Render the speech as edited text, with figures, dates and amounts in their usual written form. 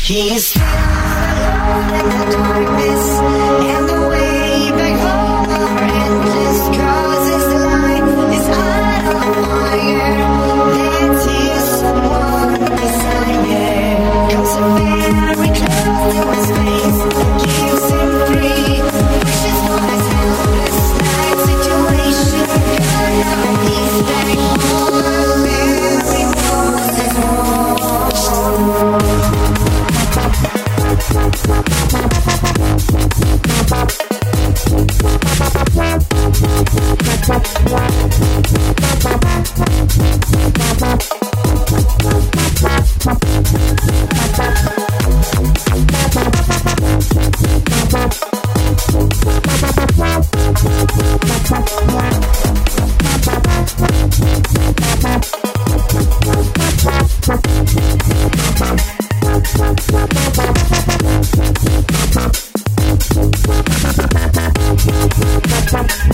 He is still alone in the darkness, and the way back home are endless, 'cause his life is out on fire. Let's hear someone desire. Comes very close to his face, gives him free. Wishes for his helpless life situation. And he's back home, very close his home.